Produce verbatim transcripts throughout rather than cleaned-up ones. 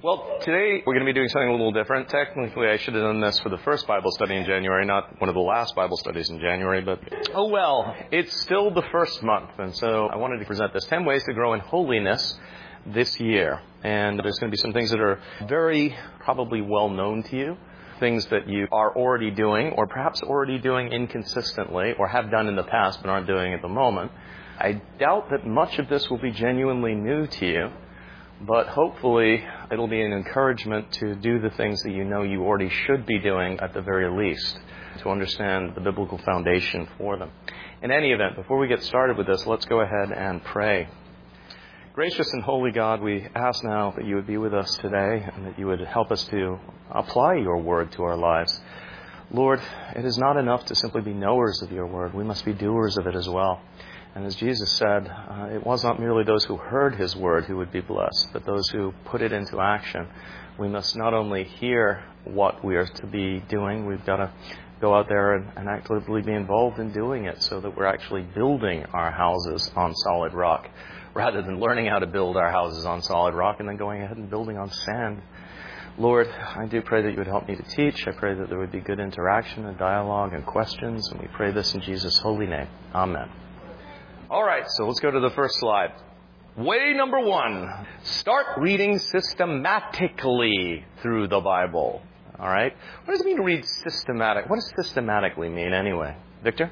Well, today we're going to be doing something a little different. Technically, I should have done this for the first Bible study in January, not one of the last Bible studies in January, but oh well, it's still the first month, and so I wanted to present this ten ways to grow in holiness this year. And there's going to be some things that are very probably well known to you, things that you are already doing, or perhaps already doing inconsistently, or have done in the past but aren't doing at the moment. I doubt that much of this will be genuinely new to you, but hopefully it'll be an encouragement to do the things that you know you already should be doing at the very least, to understand the biblical foundation for them. In any event, before we get started with this, let's go ahead and pray. Gracious and holy God, we ask now that you would be with us today and that you would help us to apply your word to our lives. Lord, it is not enough to simply be knowers of your word. We must be doers of it as well. And as Jesus said, uh, it was not merely those who heard his word who would be blessed, but those who put it into action. We must not only hear what we are to be doing, we've got to go out there and, and actively be involved in doing it so that we're actually building our houses on solid rock, rather than learning how to build our houses on solid rock and then going ahead and building on sand. Lord, I do pray that you would help me to teach. I pray that there would be good interaction and dialogue and questions, and we pray this in Jesus' holy name. Amen. All right, so let's go to the first slide. Way number one, start reading systematically through the Bible. All right? What does it mean to read systematic? What does systematically mean anyway? Victor?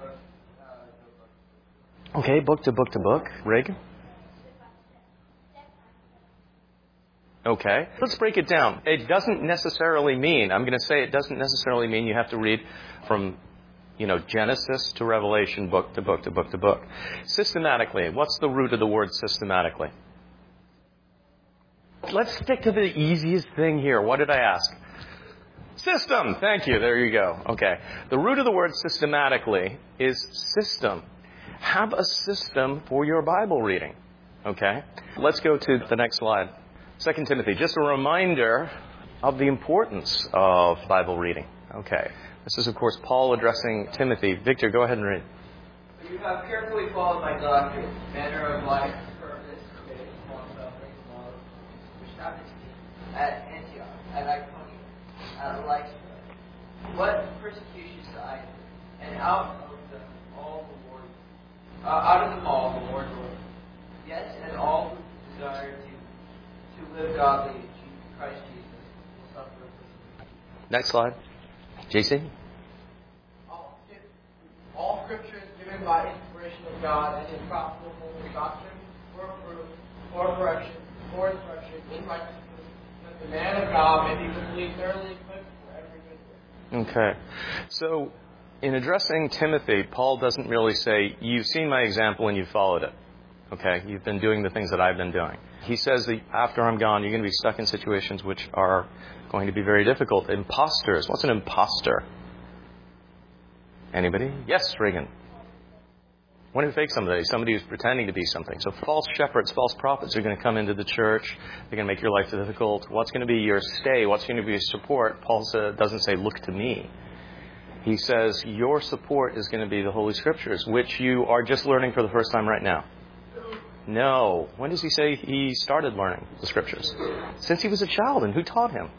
Okay, book to book to book. Reagan? Okay, let's break it down. It doesn't necessarily mean, I'm going to say it doesn't necessarily mean you have to read from You know, Genesis to Revelation, book to book to book to book. Systematically, what's the root of the word systematically? Let's stick to the easiest thing here. What did I ask? System. Thank you. There you go. Okay. The root of the word systematically is system. Have a system for your Bible reading. Okay. Let's go to the next slide. Second Timothy. Just a reminder of the importance of Bible reading. Okay. This is, of course, Paul addressing Timothy. Victor, go ahead and read. You have carefully followed my doctrine, manner of life, purpose, faith, long-suffering, love, which happened to me at Antioch, at Iconium, at Lystra. What persecutions I did, and out of them all the Lord, uh, out of them all the Lord Lord. Yes, and all who desire to to live godly in Christ Jesus will suffer persecution. Next slide. J C? All, all Scripture is given by inspiration of God and is profitable for doctrine, for proof, for correction, for instruction in righteousness, that the man of God may be completely thoroughly equipped for every good work. Okay. So, in addressing Timothy, Paul doesn't really say, you've seen my example and you've followed it. Okay? You've been doing the things that I've been doing. He says that after I'm gone, you're going to be stuck in situations which are going to be very difficult. Imposters. What's an imposter? Anybody? Yes, Reagan. What if fake somebody? Somebody who's pretending to be something. So false shepherds, false prophets are going to come into the church. They're going to make your life difficult. What's going to be your stay? What's going to be your support? Paul doesn't say, look to me. He says, your support is going to be the Holy Scriptures, which you are just learning for the first time right now. No. When does he say he started learning the Scriptures? Since he was a child. And who taught him?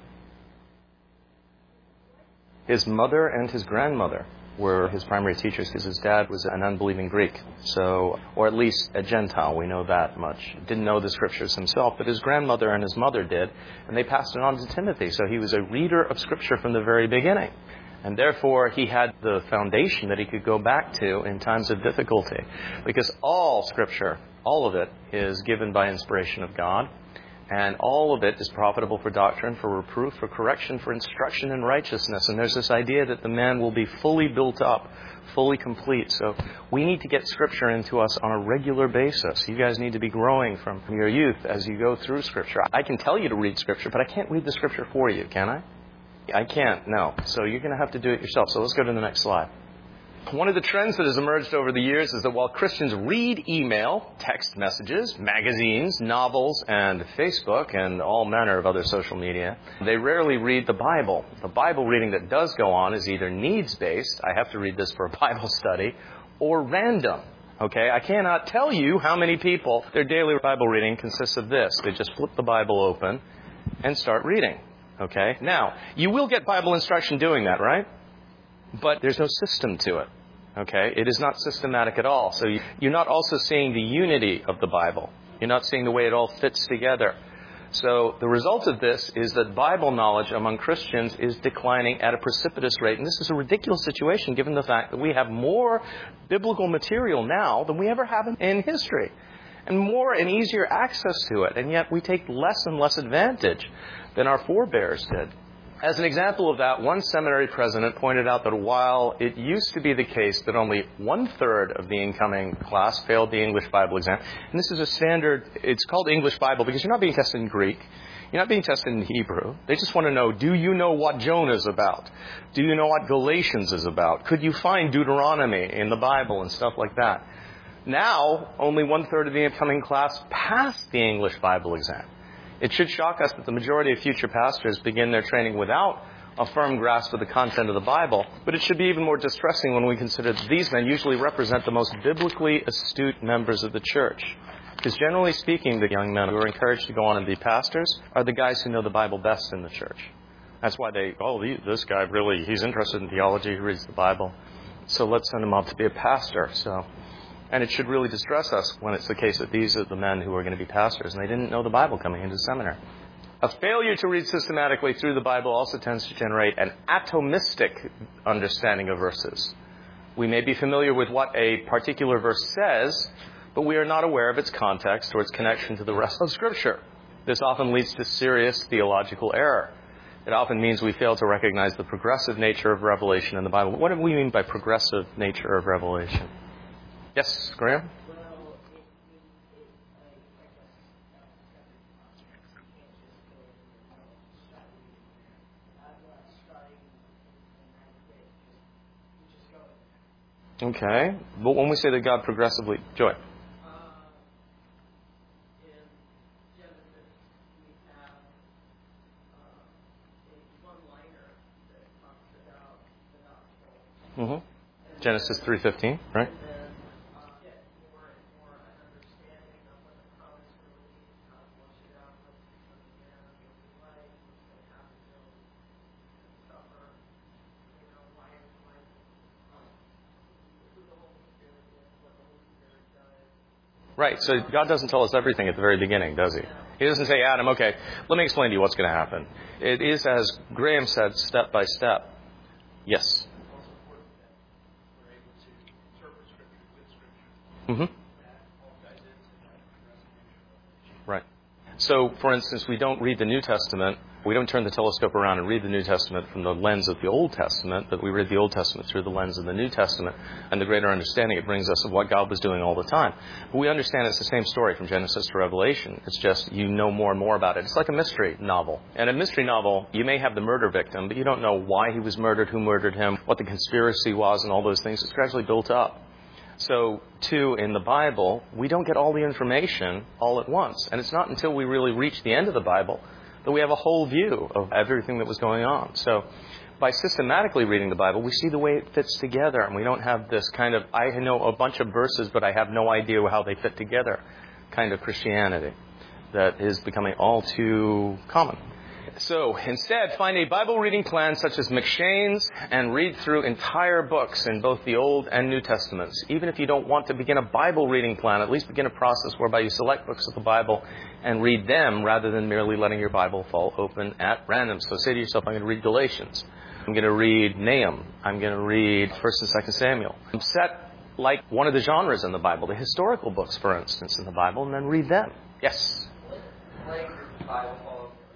His mother and his grandmother were his primary teachers because his dad was an unbelieving Greek. So, or at least a Gentile. We know that much. Didn't know the Scriptures himself, but his grandmother and his mother did. And they passed it on to Timothy. So he was a reader of Scripture from the very beginning. And therefore, he had the foundation that he could go back to in times of difficulty. Because all Scripture, all of it, is given by inspiration of God. And all of it is profitable for doctrine, for reproof, for correction, for instruction in righteousness. And there's this idea that the man will be fully built up, fully complete. So we need to get Scripture into us on a regular basis. You guys need to be growing from your youth as you go through Scripture. I can tell you to read Scripture, but I can't read the Scripture for you, can I? I can't, no. So you're going to have to do it yourself. So let's go to the next slide. One of the trends that has emerged over the years is that while Christians read email, text messages, magazines, novels, and Facebook, and all manner of other social media, they rarely read the Bible. The Bible reading that does go on is either needs-based, I have to read this for a Bible study, or random. Okay, I cannot tell you how many people, their daily Bible reading consists of this. They just flip the Bible open and start reading. Okay? Now, you will get Bible instruction doing that, right? But there's no system to it. Okay? It is not systematic at all. So you, you're not also seeing the unity of the Bible. You're not seeing the way it all fits together. So the result of this is that Bible knowledge among Christians is declining at a precipitous rate. And this is a ridiculous situation given the fact that we have more biblical material now than we ever have in history. And more and easier access to it. And yet we take less and less advantage than our forebears did. As an example of that, one seminary president pointed out that while it used to be the case that only one-third of the incoming class failed the English Bible exam, and this is a standard, it's called English Bible because you're not being tested in Greek, you're not being tested in Hebrew. They just want to know, do you know what Jonah is about? Do you know what Galatians is about? Could you find Deuteronomy in the Bible and stuff like that? Now, only one-third of the incoming class passed the English Bible exam. It should shock us that the majority of future pastors begin their training without a firm grasp of the content of the Bible, but it should be even more distressing when we consider that these men usually represent the most biblically astute members of the church. Because generally speaking, the young men who are encouraged to go on and be pastors are the guys who know the Bible best in the church. That's why they, oh, this guy really, he's interested in theology, he reads the Bible, so let's send him up to be a pastor. So... And it should really distress us when it's the case that these are the men who are going to be pastors, and they didn't know the Bible coming into seminary. A failure to read systematically through the Bible also tends to generate an atomistic understanding of verses. We may be familiar with what a particular verse says, but we are not aware of its context or its connection to the rest of Scripture. This often leads to serious theological error. It often means we fail to recognize the progressive nature of revelation in the Bible. What do we mean by progressive nature of revelation? Yes, Graham? Well, it, it, it, I, I guess, you can't just go and start reading. I'm not starting in ninth grade. Just, you just go in there. Okay. But when we say that God progressively... Joy. Uh, in Genesis, we have uh, a one-liner that talks about the gospel. Mm-hmm. Genesis three fifteen, right? Right, so God doesn't tell us everything at the very beginning, does he? He doesn't say, Adam, okay, let me explain to you what's going to happen. It is, as Graham said, step by step. Yes? Mm-hmm. Right. So, for instance, we don't read the New Testament. We don't turn the telescope around and read the New Testament from the lens of the Old Testament, but we read the Old Testament through the lens of the New Testament and the greater understanding it brings us of what God was doing all the time. But we understand it's the same story from Genesis to Revelation. It's just you know more and more about it. It's like a mystery novel. And a mystery novel, you may have the murder victim, but you don't know why he was murdered, who murdered him, what the conspiracy was, and all those things. It's gradually built up. So, too, in the Bible, we don't get all the information all at once. And it's not until we really reach the end of the Bible that we have a whole view of everything that was going on. So, by systematically reading the Bible, we see the way it fits together. And we don't have this kind of, I know a bunch of verses, but I have no idea how they fit together kind of Christianity that is becoming all too common. So, instead, find a Bible reading plan such as McShane's and read through entire books in both the Old and New Testaments. Even if you don't want to begin a Bible reading plan, at least begin a process whereby you select books of the Bible and read them rather than merely letting your Bible fall open at random. So say to yourself, I'm going to read Galatians. I'm going to read Nahum. I'm going to read First and Second Samuel. Set like one of the genres in the Bible, the historical books, for instance, in the Bible, and then read them. Yes? Like your Bible follows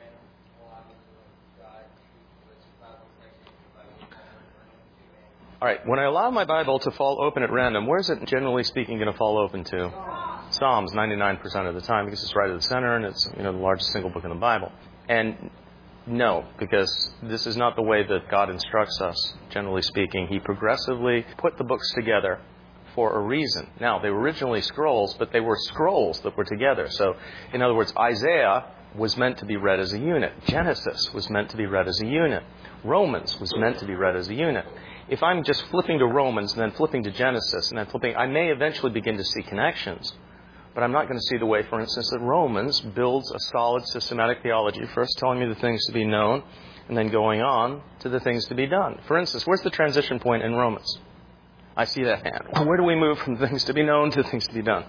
All right, when I allow my Bible to fall open at random, where is it generally speaking going to fall open to? Psalms, ninety-nine percent of the time, because it's right at the center and it's, you know, the largest single book in the Bible. And no, because this is not the way that God instructs us, generally speaking. He progressively put the books together for a reason. Now, they were originally scrolls, but they were scrolls that were together. So, in other words, Isaiah was meant to be read as a unit. Genesis was meant to be read as a unit. Romans was meant to be read as a unit. If I'm just flipping to Romans and then flipping to Genesis and then flipping, I may eventually begin to see connections. But I'm not going to see the way, for instance, that Romans builds a solid systematic theology, first telling me the things to be known, and then going on to the things to be done. For instance, where's the transition point in Romans? I see that hand. Where do we move from things to be known to things to be done?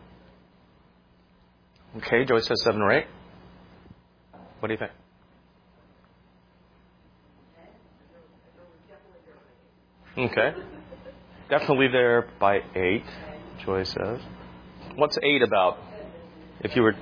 Okay, Joyce says seven or eight. What do you think? Okay. Definitely there by eight, Joyce says. What's eight about? If you were...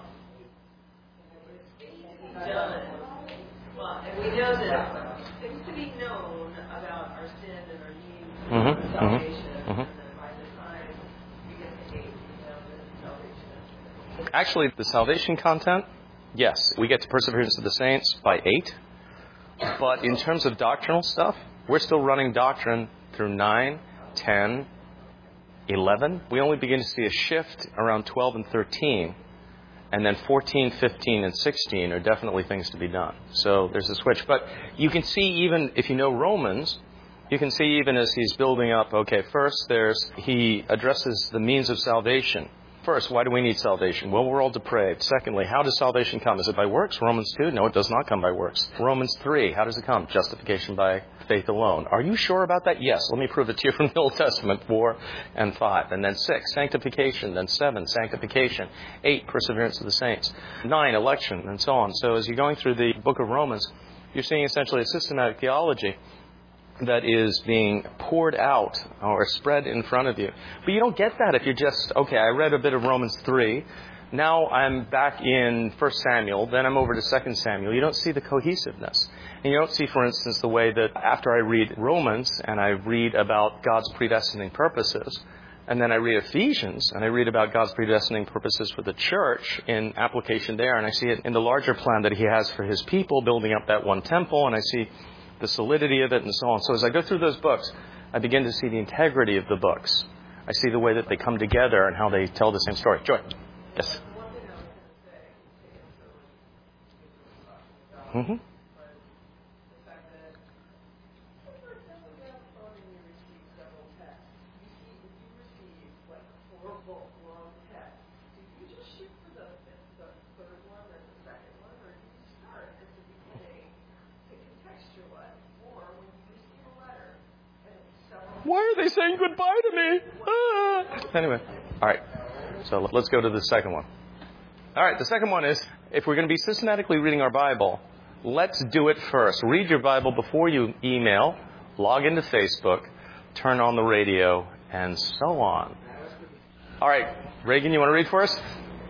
Well, and we know that things to be known about our sin and our need Mm-hmm, for salvation, mm-hmm, mm-hmm. and then by the time we get to eight, we know that salvation is. Actually, the salvation content, yes, we get to perseverance of the saints by eight. But in terms of doctrinal stuff, we're still running doctrine through nine, ten, eleven. We only begin to see a shift around twelve and thirteen. And then fourteen, fifteen, and sixteen are definitely things to be done. So there's a switch. But you can see even, if you know Romans, you can see even as he's building up, okay, first there's, he addresses the means of salvation. First, why do we need salvation? Well, we're all depraved. Secondly, how does salvation come? Is it by works? Romans two, no, it does not come by works. Romans three, how does it come? Justification by faith alone. Are you sure about that? Yes. Let me prove it to you from the Old Testament, four and five. And then six, sanctification. Then seven, sanctification. Eight, perseverance of the saints. Nine, election, and so on. So as you're going through the book of Romans, you're seeing essentially a systematic theology that is being poured out or spread in front of you. But you don't get that if you're just, okay, I read a bit of Romans three. Now I'm back in First Samuel. Then I'm over to Second Samuel. You don't see the cohesiveness. And you don't see, for instance, the way that after I read Romans and I read about God's predestining purposes, and then I read Ephesians and I read about God's predestining purposes for the church in application there, and I see it in the larger plan that he has for his people, building up that one temple, and I see the solidity of it and so on. So as I go through those books, I begin to see the integrity of the books. I see the way that they come together and how they tell the same story. Joy. Yes. Mm-hmm. Why are they saying goodbye to me? Ah. Anyway, all right. So let's go to the second one. All right, the second one is, if we're going to be systematically reading our Bible, let's do it first. Read your Bible before you email, log into Facebook, turn on the radio, and so on. All right, Reagan, you want to read for us?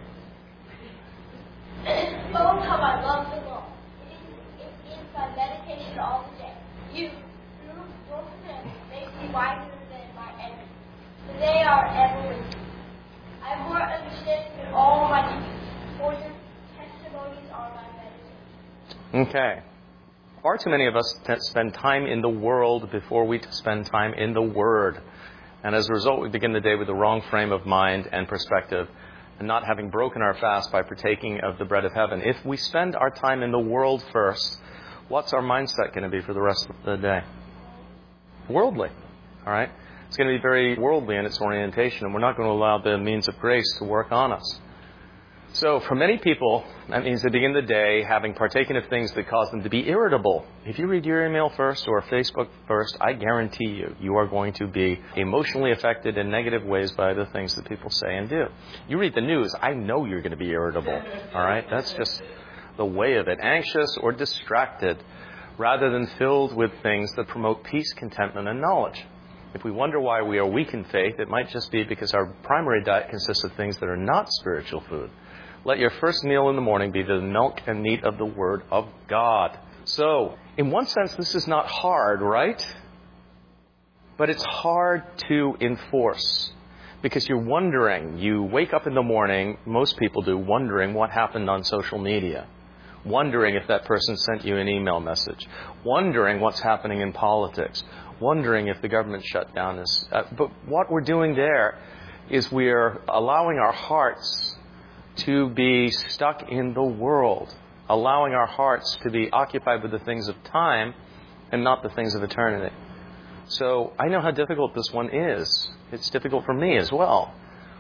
Oh, how I love the law. It is my meditation all the day. You, through your commandments, make me wiser than my enemies. For they are ever with me. I have more understanding than all my teachers, for your testimonies are my meditation. Okay. Far too many of us spend time in the world before we spend time in the Word. And as a result, we begin the day with the wrong frame of mind and perspective, and not having broken our fast by partaking of the bread of heaven. If we spend our time in the world first, what's our mindset going to be for the rest of the day? Worldly. All right? It's going to be very worldly in its orientation, and we're not going to allow the means of grace to work on us. So for many people, that means they begin the day having partaken of things that cause them to be irritable. If you read your email first or Facebook first, I guarantee you, you are going to be emotionally affected in negative ways by the things that people say and do. You read the news, I know you're going to be irritable. All right? That's just the way of it. Anxious or distracted, rather than filled with things that promote peace, contentment, and knowledge. If we wonder why we are weak in faith, it might just be because our primary diet consists of things that are not spiritual food. Let your first meal in the morning be the milk and meat of the Word of God. So, in one sense, this is not hard, right? But it's hard to enforce. Because you're wondering, you wake up in the morning, most people do, wondering what happened on social media. Wondering if that person sent you an email message. Wondering what's happening in politics. Wondering if the government shutdown is... Uh, but what we're doing there is we're allowing our hearts to be stuck in the world, allowing our hearts to be occupied with the things of time and not the things of eternity. So I know how difficult this one is. It's difficult for me as well.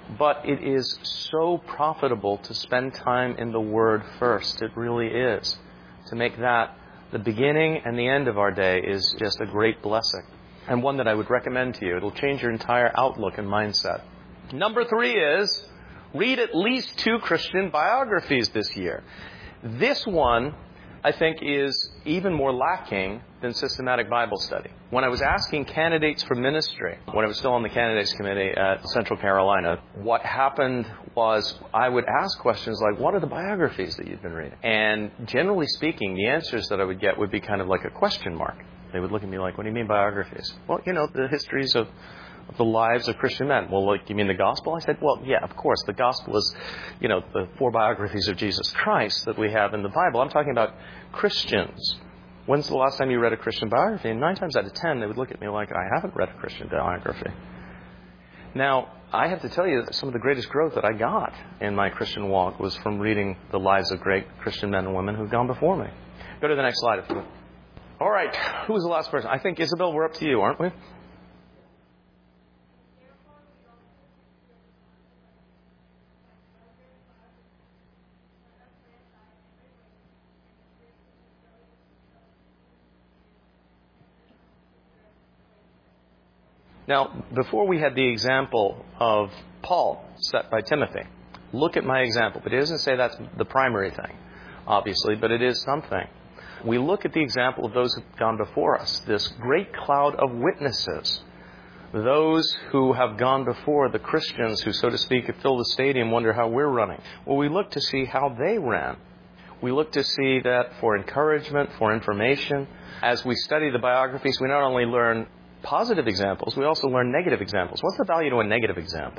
But it is so profitable to spend time in the Word first. It really is. To make that the beginning and the end of our day is just a great blessing. And one that I would recommend to you. It'll change your entire outlook and mindset. Number three is read at least two Christian biographies this year. This one, I think, is even more lacking than systematic Bible study. When I was asking candidates for ministry, when I was still on the candidates committee at Central Carolina, what happened was I would ask questions like, what are the biographies that you've been reading? And generally speaking, the answers that I would get would be kind of like a question mark. They would look at me like, what do you mean biographies? Well, you know, the histories of of the lives of Christian men. Well, like, you mean the gospel? I said, well, yeah, of course. The gospel is, you know, the four biographies of Jesus Christ that we have in the Bible. I'm talking about Christians. When's the last time you read a Christian biography? And nine times out of ten, they would look at me like, I haven't read a Christian biography. Now, I have to tell you that some of the greatest growth that I got in my Christian walk was from reading the lives of great Christian men and women who've gone before me. Go to the next slide, if you would. All right. Who was the last person? I think, Isabel, we're up to you, aren't we? Now, before we had the example of Paul set by Timothy, look at my example. But it doesn't say that's the primary thing, obviously, but it is something. We look at the example of those who've gone before us, this great cloud of witnesses, those who have gone before, the Christians who, so to speak, have filled the stadium, wonder how we're running. Well, we look to see how they ran. We look to see that for encouragement, for information. As we study the biographies, we not only learn positive examples, we also learn negative examples. What's the value to a negative example?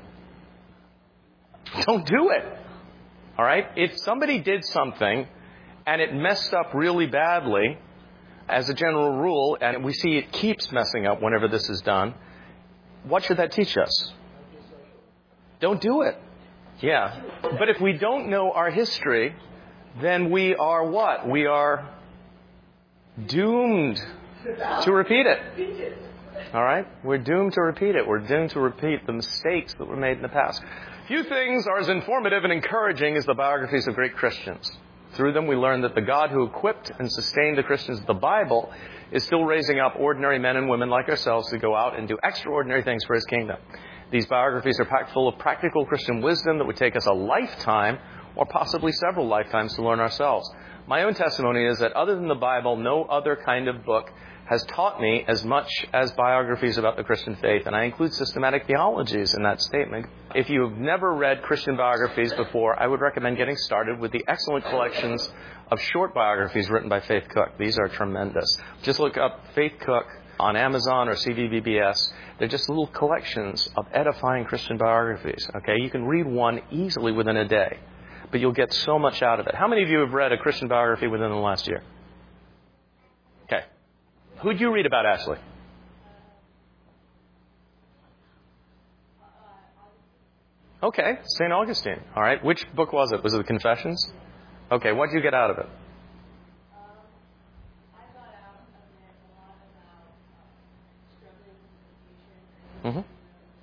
Don't do it. All right? If somebody did something and it messed up really badly, as a general rule, and we see it keeps messing up whenever this is done, what should that teach us? Don't do it. Yeah. But if we don't know our history, then we are what? We are doomed to repeat it. All right? We're doomed to repeat it. We're doomed to repeat the mistakes that were made in the past. Few things are as informative and encouraging as the biographies of great Christians. Through them, we learn that the God who equipped and sustained the Christians of the Bible is still raising up ordinary men and women like ourselves to go out and do extraordinary things for His kingdom. These biographies are packed full of practical Christian wisdom that would take us a lifetime or possibly several lifetimes to learn ourselves. My own testimony is that other than the Bible, no other kind of book has taught me as much as biographies about the Christian faith. And I include systematic theologies in that statement. If you've never read Christian biographies before, I would recommend getting started with the excellent collections of short biographies written by Faith Cook. These are tremendous. Just look up Faith Cook on Amazon or C V B B S. They're just little collections of edifying Christian biographies. Okay, you can read one easily within a day, but you'll get so much out of it. How many of you have read a Christian biography within the last year? Okay. Who'd you read about, Ashley? Okay, Saint Augustine. All right. Which book was it? Was it the Confessions? Okay, what did you get out of it? Um, I got out of it a lot about uh, struggling with temptation. Mm-hmm.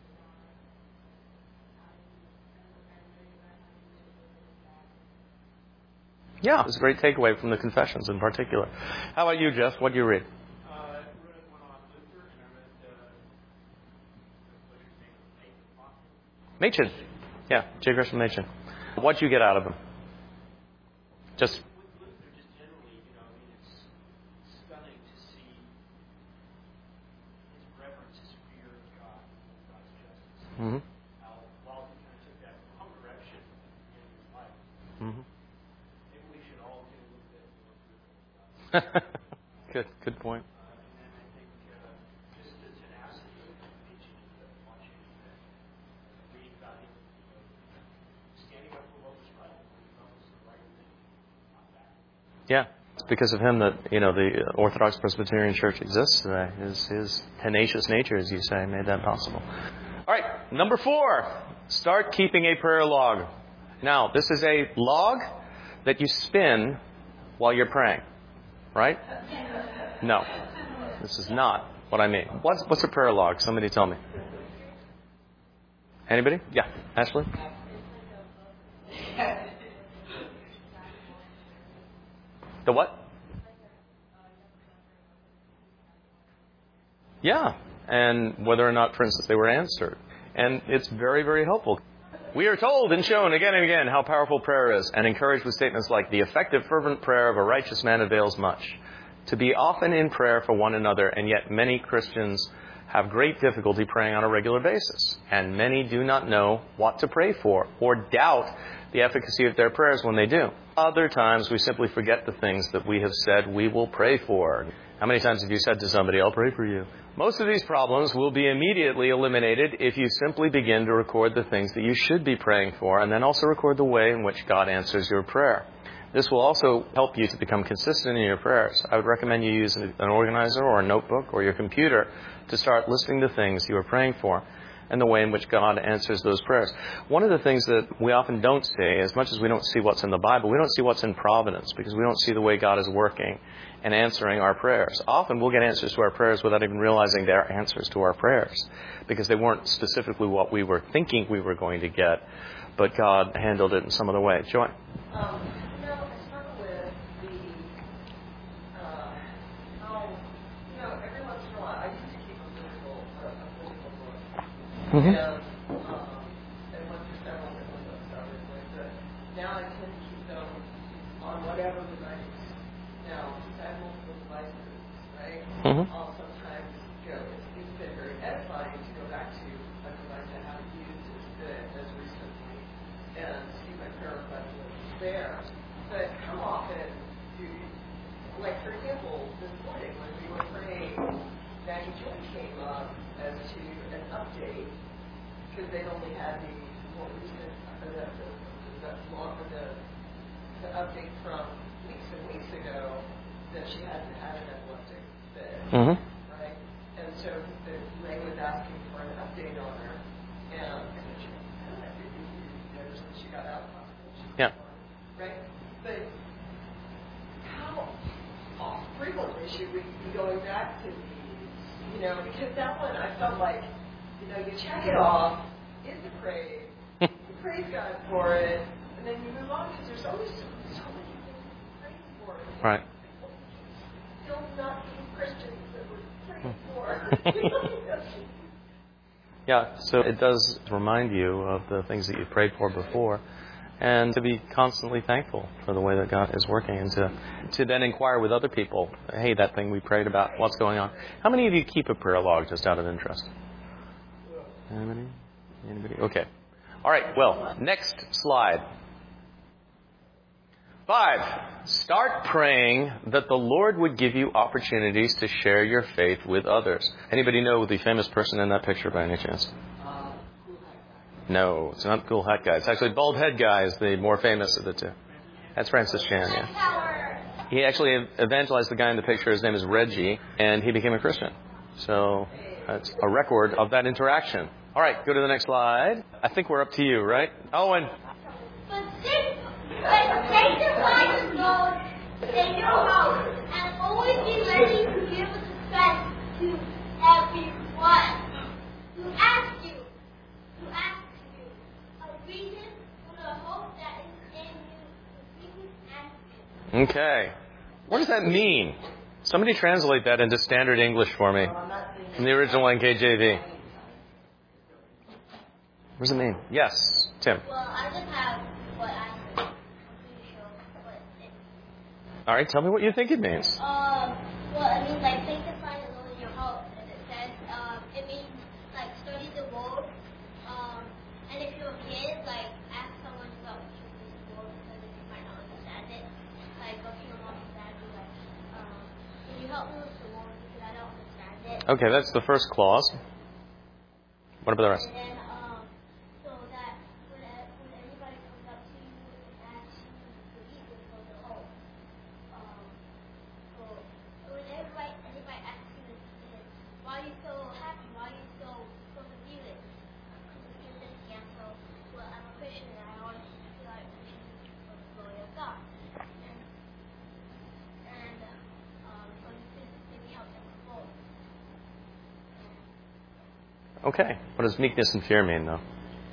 Yeah, it was a great takeaway from the Confessions in particular. How about you, Jeff? What did you read? Uh, I read one on Luther, and I read uh, what is his name? Machen. Yeah, J. Gresham Machen. What did you get out of him? Just. With Luther, just generally, you know, I mean, it's stunning to see his reverence, his fear of God, and God's justice. Mm-hmm. How while he kind of took that wrong direction in his life, Mm-hmm. maybe we should all do a little bit more fearful of God. Good, good point. Uh, and then I think uh, just the tenacity of teaching and watching and reading about him, you know, standing up for what was right, when he felt was the right thing, not that. Yeah, it's because of him that, you know, the Orthodox Presbyterian Church exists today. His, his tenacious nature, as you say, made that possible. All right, number four, start keeping a prayer log. Now, this is a log that you spin while you're praying, right? No, this is not what I mean. What's, what's a prayer log? Somebody tell me. Anybody? Yeah, Ashley? The what? Yeah, and whether or not, for instance, they were answered. And it's very, very helpful. We are told and shown again and again how powerful prayer is, and encouraged with statements like, the effective fervent prayer of a righteous man avails much. To be often in prayer for one another, and yet many Christians have great difficulty praying on a regular basis. And many do not know what to pray for, or doubt the efficacy of their prayers when they do. Other times we simply forget the things that we have said we will pray for. How many times have you said to somebody, I'll pray for you? Most of these problems will be immediately eliminated if you simply begin to record the things that you should be praying for, and then also record the way in which God answers your prayer. This will also help you to become consistent in your prayers. I would recommend you use an organizer or a notebook or your computer to start listing the things you are praying for and the way in which God answers those prayers. One of the things that we often don't see, as much as we don't see what's in the Bible, we don't see what's in providence, because we don't see the way God is working and answering our prayers. Often we'll get answers to our prayers without even realizing they're answers to our prayers, because they weren't specifically what we were thinking we were going to get, but God handled it in some other way. Joy? Um, you know, I struggle with the, uh, how, you know, every once in a while, I used to keep a physical, a, a physical book. Mm-hmm. And, um, and went through several different books, obviously, but now I tend to keep them on whatever device. Now, since I have multiple devices, right, Mm-hmm. I'll sometimes go, it's, it's been very edifying to go back to a device I haven't used as good as recently and see my prayer request list there. But how often do you, like, for example, this morning when we were praying, Maggie Joy came up as to an update, because they'd only had the more recent, uh, the, the, the, the, the, the update from weeks and weeks ago that she hadn't had an epileptic fit, Mm-hmm. right? And so the Ray was asking for an update on her, and she, you know, just when she got out of the hospital, she was Yeah. fine, right? But how frequently should we be going back to these? You know, because that one I felt like, you know, you check it off, is the praise, you praise God for it, and then you move on, because there's always so, so many things to praise for. Right. Still not being Christians that we're praying for. Yeah, so it does remind you of the things that you prayed for before, and to be constantly thankful for the way that God is working, and to, to then inquire with other people, hey, that thing we prayed about, what's going on? How many of you keep a prayer log, just out of interest? Anybody? Anybody? Okay. All right, well, next slide. Five, start praying that the Lord would give you opportunities to share your faith with others. Anybody know the famous person in that picture by any chance? No, it's not Cool Hat Guy. It's actually Bald Head Guy is the more famous of the two. That's Francis Chan, yeah. He actually evangelized the guy in the picture. His name is Reggie, and he became a Christian. So that's a record of that interaction. All right, go to the next slide. I think we're up to you, right? Owen. But sit, but take your life goals in your home and always be ready to give respect to everyone. To ask you, to ask you a reason for the hope that is in you, to please ask you. Okay. What does that mean? Somebody translate that into standard English for me from the original N K J V. What does it mean? Yes, Tim. Well, I just have what I think. I'm pretty sure what it means. All right, tell me what you think it means. Um, well, it means like sanctify the Lord in your heart, and it says um, it means like study the word. Um, and if you're a kid, like ask someone to help you with the word because you might not understand it. Like go to your mom and dad, be like, um, can you help me with the word because I don't understand it. Okay, that's the first clause. What about the rest? And then um, so that when, when anybody comes up to you and asks you to eat with for the hope. Um, so when everybody, anybody asks you this, why are you so happy? Why are you so perseverant? Because you give this answer, well, I'm a Christian and I always feel like Christian for the glory of God. And, and um, so you can maybe help them with both. Okay. What does meekness and fear mean, though?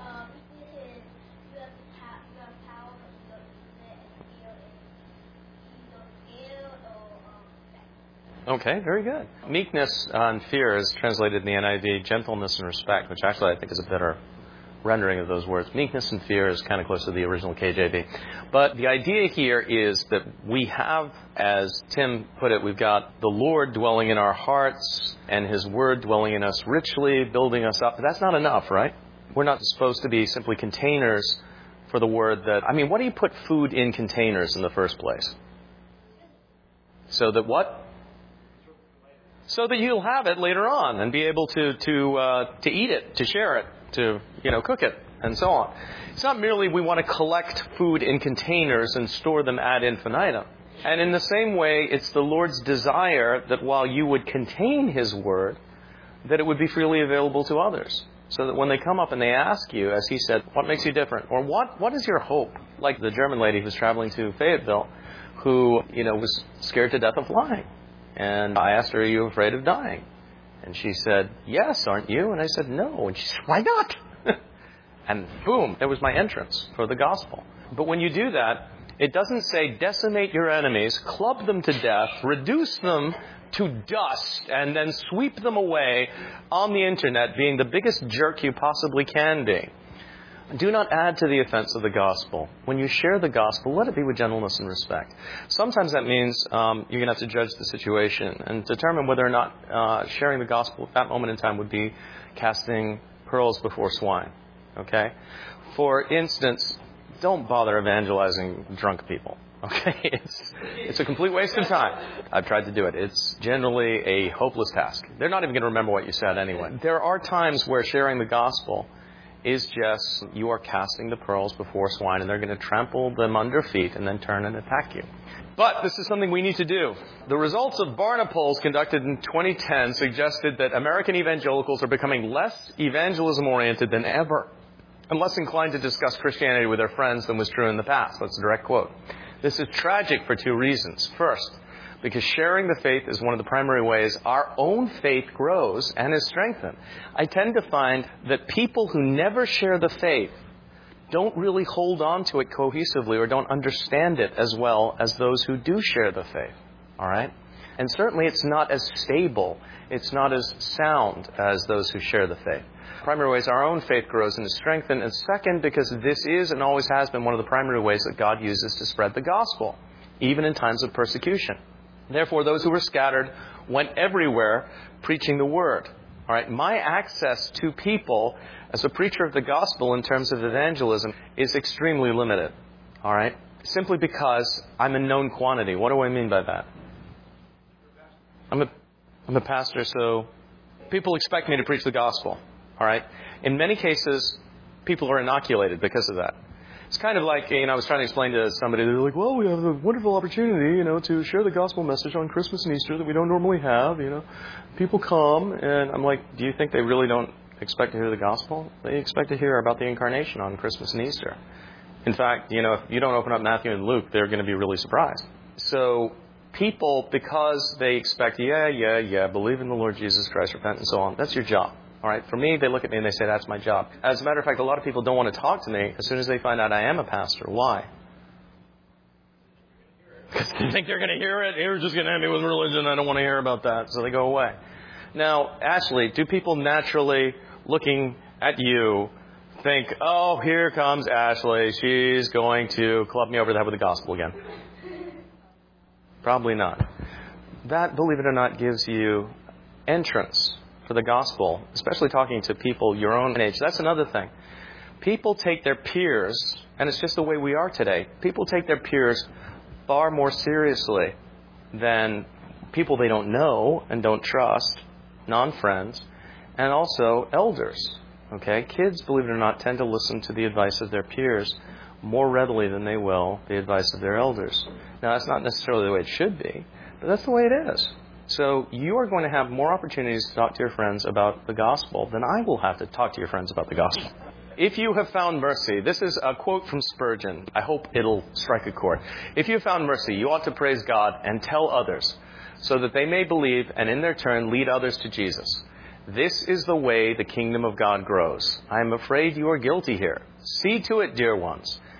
Okay, very good. Meekness and fear is translated in the N I V, gentleness and respect, which actually I think is a better rendering of those words. Meekness and fear is kind of close to the original K J V. But the idea here is that we have, as Tim put it, we've got the Lord dwelling in our hearts and His Word dwelling in us richly, building us up. But that's not enough, right? We're not supposed to be simply containers for the Word that... I mean, what do you put food in containers in the first place? So that what? So that you'll have it later on and be able to to uh, to eat it, to share it, to, you know, cook it, and so on. It's not merely we want to collect food in containers and store them ad infinitum. And in the same way, it's the Lord's desire that while you would contain His Word, that it would be freely available to others. So that when they come up and they ask you, as he said, what makes you different? Or what what is your hope? Like the German lady who was traveling to Fayetteville, who, you know, was scared to death of flying. And I asked her, are you afraid of dying? And she said, yes, aren't you? And I said, no. And she said, why not? And boom, there was my entrance for the gospel. But when you do that, it doesn't say decimate your enemies, club them to death, reduce them to dust, and then sweep them away on the internet, being the biggest jerk you possibly can be. Do not add to the offense of the gospel. When you share the gospel, let it be with gentleness and respect. Sometimes that means um, you're going to have to judge the situation and determine whether or not uh, sharing the gospel at that moment in time would be casting pearls before swine. Okay? For instance, don't bother evangelizing drunk people. Okay? It's, it's a complete waste of time. I've tried to do it. It's generally a hopeless task. They're not even going to remember what you said anyway. There are times where sharing the gospel is just you are casting the pearls before swine, and they're going to trample them under feet and then turn and attack you. But this is something we need to do. The results of Barna polls conducted in twenty ten suggested that American evangelicals are becoming less evangelism-oriented than ever, and less inclined to discuss Christianity with their friends than was true in the past. That's a direct quote. This is tragic for two reasons. First, because sharing the faith is one of the primary ways our own faith grows and is strengthened. I tend to find that people who never share the faith don't really hold on to it cohesively or don't understand it as well as those who do share the faith. All right? And certainly it's not as stable, it's not as sound as those who share the faith. Primary ways our own faith grows and is strengthened. And second, because this is and always has been one of the primary ways that God uses to spread the gospel, even in times of persecution. Therefore, those who were scattered went everywhere preaching the word. All right, my access to people as a preacher of the gospel in terms of evangelism is extremely limited. All right, simply because I'm a known quantity. What do I mean by that? I'm a I'm a pastor, so people expect me to preach the gospel. All right, in many cases, people are inoculated because of that. It's kind of like, you know, I was trying to explain to somebody, they're like, well, we have a wonderful opportunity, you know, to share the gospel message on Christmas and Easter that we don't normally have, you know. People come, and I'm like, do you think they really don't expect to hear the gospel? They expect to hear about the incarnation on Christmas and Easter. In fact, you know, if you don't open up Matthew and Luke, they're going to be really surprised. So people, because they expect, yeah, yeah, yeah, believe in the Lord Jesus Christ, repent, and so on, that's your job. All right, for me, they look at me and they say, that's my job. As a matter of fact, a lot of people don't want to talk to me as soon as they find out I am a pastor. Why? Because they think they're going to hear it. You're just going to hit me with religion. I don't want to hear about that. So they go away. Now, Ashley, do people naturally, looking at you, think, oh, here comes Ashley. She's going to club me over the head with the gospel again? Probably not. That, believe it or not, gives you entrance for the gospel, especially talking to people your own age. That's another thing. People take their peers, and it's just the way we are today, people take their peers far more seriously than people they don't know and don't trust, non-friends, and also elders. Okay? Kids, believe it or not, tend to listen to the advice of their peers more readily than they will the advice of their elders. Now, that's not necessarily the way it should be, but that's the way it is. So you are going to have more opportunities to talk to your friends about the gospel than I will have to talk to your friends about the gospel. If you have found mercy, this is a quote from Spurgeon. I hope it'll strike a chord. If you have found mercy, you ought to praise God and tell others, so that they may believe and in their turn lead others to Jesus. This is the way the kingdom of God grows. I am afraid you are guilty here. See to it, dear ones,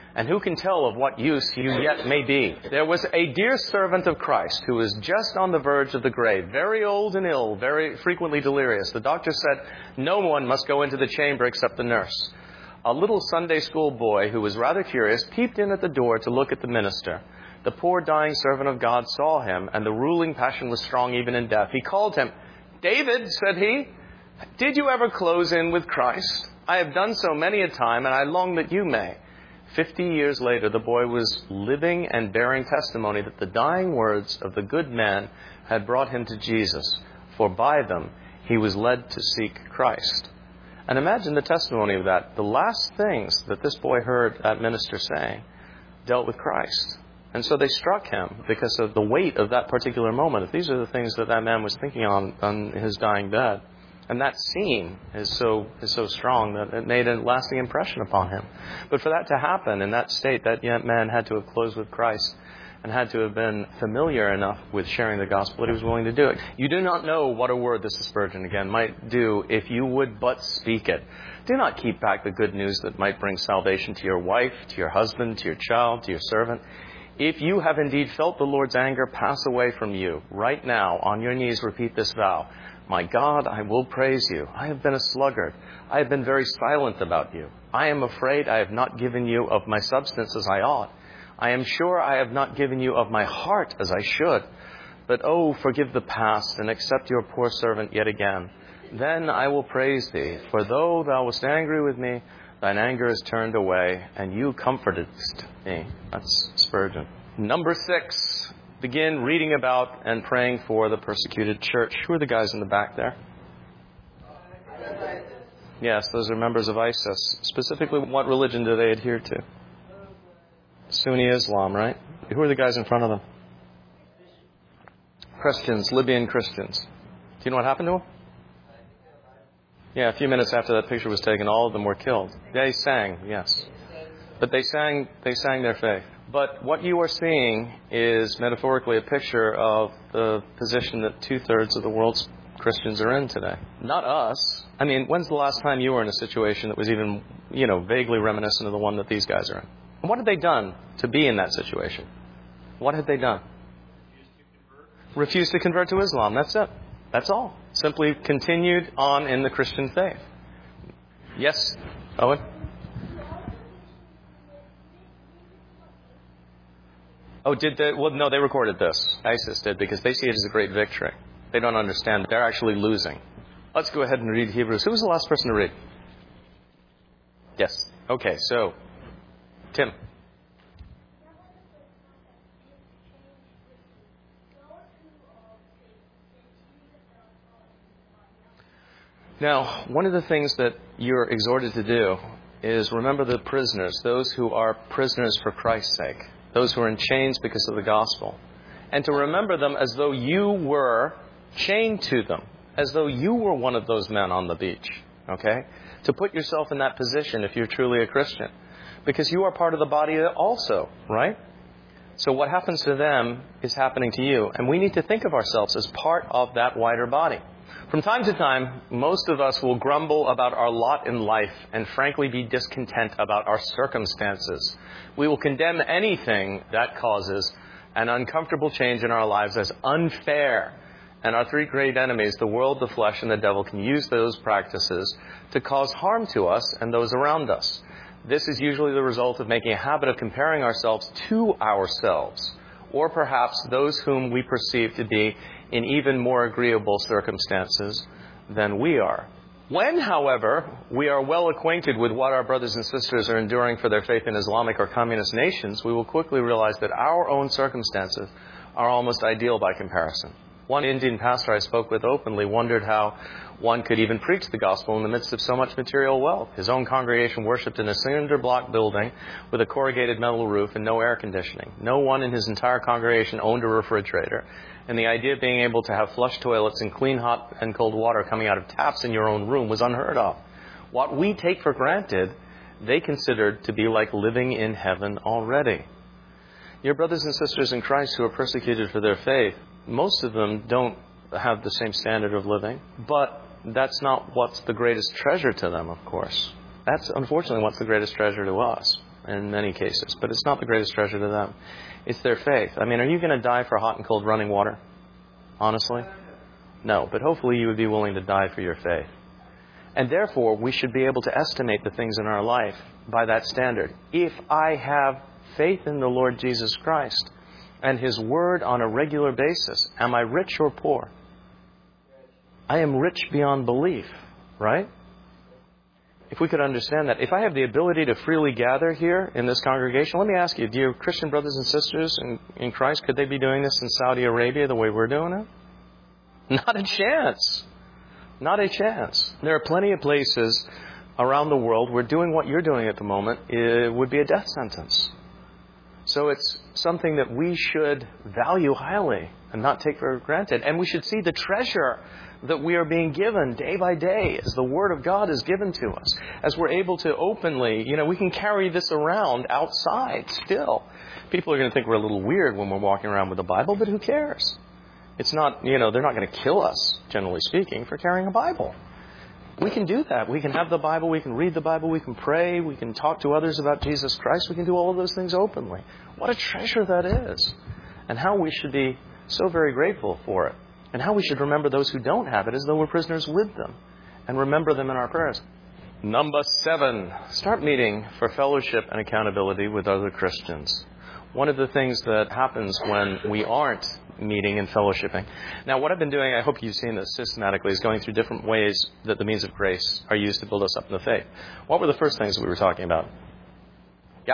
And who can tell of what use you yet may be? There was a dear servant of Christ who was just on the verge of the grave, very old and ill, very frequently delirious. The doctor said no one must go into the chamber except the nurse. A little Sunday school boy who was rather curious peeped in at the door to look at the minister. The poor dying servant of God saw him, and the ruling passion was strong even in death. He called him. "David," said he, "did you ever close in with Christ? I have done so many a time, and I long that you may." Fifty years later, the boy was living and bearing testimony that the dying words of the good man had brought him to Jesus, for by them he was led to seek Christ. And imagine the testimony of that. The last things that this boy heard that minister saying dealt with Christ. And so they struck him because of the weight of that particular moment. These are the things that that man was thinking on on his dying bed. And that scene is so is so strong that it made a lasting impression upon him. But for that to happen in that state, that man had to have closed with Christ and had to have been familiar enough with sharing the gospel that he was willing to do it. You do not know what a word, this is Spurgeon again, might do if you would but speak it. Do not keep back the good news that might bring salvation to your wife, to your husband, to your child, to your servant. If you have indeed felt the Lord's anger pass away from you, right now, on your knees, repeat this vow. My God, I will praise you. I have been a sluggard. I have been very silent about you. I am afraid I have not given you of my substance as I ought. I am sure I have not given you of my heart as I should. But oh, forgive the past and accept your poor servant yet again. Then I will praise thee. For though thou wast angry with me, thine anger is turned away, and you comfortedst me. That's Spurgeon. Number six, begin reading about and praying for the persecuted church. Who are the guys in the back there? Yes, those are members of ISIS. Specifically, what religion do they adhere to? Sunni Islam, right? Who are the guys in front of them? Christians, Libyan Christians. Do you know what happened to them? Yeah, a few minutes after that picture was taken, all of them were killed. They sang, yes. But they sang, they sang their faith. But what you are seeing is metaphorically a picture of the position that two-thirds of the world's Christians are in today. Not us. I mean, when's the last time you were in a situation that was even, you know, vaguely reminiscent of the one that these guys are in? And what had they done to be in that situation? What had they done? Refused to convert to Islam. That's it. That's all. Simply continued on in the Christian faith. Yes, Owen? Oh, did they? Well, no, they recorded this. ISIS did, because they see it as a great victory. They don't understand that they're actually losing. Let's go ahead and read Hebrews. Who was the last person to read? Yes. Okay, so, Tim. Now, one of the things that you're exhorted to do is remember the prisoners, those who are prisoners for Christ's sake, those who are in chains because of the gospel, and to remember them as though you were chained to them, as though you were one of those men on the beach, okay? To put yourself in that position if you're truly a Christian, because you are part of the body also, right? So what happens to them is happening to you, and we need to think of ourselves as part of that wider body. From time to time, most of us will grumble about our lot in life and frankly be discontent about our circumstances. We will condemn anything that causes an uncomfortable change in our lives as unfair. And our three great enemies, the world, the flesh, and the devil, can use those practices to cause harm to us and those around us. This is usually the result of making a habit of comparing ourselves to ourselves, or perhaps those whom we perceive to be in even more agreeable circumstances than we are. When, however, we are well acquainted with what our brothers and sisters are enduring for their faith in Islamic or communist nations, we will quickly realize that our own circumstances are almost ideal by comparison. One Indian pastor I spoke with openly wondered how one could even preach the gospel in the midst of so much material wealth. His own congregation worshipped in a cinder block building with a corrugated metal roof and no air conditioning. No one in his entire congregation owned a refrigerator. And the idea of being able to have flush toilets and clean hot and cold water coming out of taps in your own room was unheard of. What we take for granted, they considered to be like living in heaven already. Your brothers and sisters in Christ who are persecuted for their faith, most of them don't have the same standard of living, but that's not what's the greatest treasure to them, of course. That's unfortunately what's the greatest treasure to us. in many cases, but it's not the greatest treasure to them. It's their faith. I mean, are you going to die for hot and cold running water? Honestly? No, but hopefully you would be willing to die for your faith. And therefore, we should be able to estimate the things in our life by that standard. If I have faith in the Lord Jesus Christ and His Word on a regular basis, am I rich or poor? I am rich beyond belief, right? If we could understand that. If I have the ability to freely gather here in this congregation, let me ask you, do your Christian brothers and sisters in, in Christ, could they be doing this in Saudi Arabia the way we're doing it? Not a chance. Not a chance. There are plenty of places around the world where doing what you're doing at the moment it would be a death sentence. So it's something that we should value highly and not take for granted. And we should see the treasure that we are being given day by day as the Word of God is given to us. As we're able to openly, you know, we can carry this around outside still. People are going to think we're a little weird when we're walking around with the Bible, but who cares? It's not, you know, they're not going to kill us, generally speaking, for carrying a Bible. We can do that. We can have the Bible. We can read the Bible. We can pray. We can talk to others about Jesus Christ. We can do all of those things openly. What a treasure that is. And how we should be so very grateful for it. And how we should remember those who don't have it as though we're prisoners with them. And remember them in our prayers. Number seven, start meeting for fellowship and accountability with other Christians. One of the things that happens when we aren't meeting and fellowshipping. Now, what I've been doing, I hope you've seen this systematically, is going through different ways that the means of grace are used to build us up in the faith. What were the first things we were talking about? Yeah?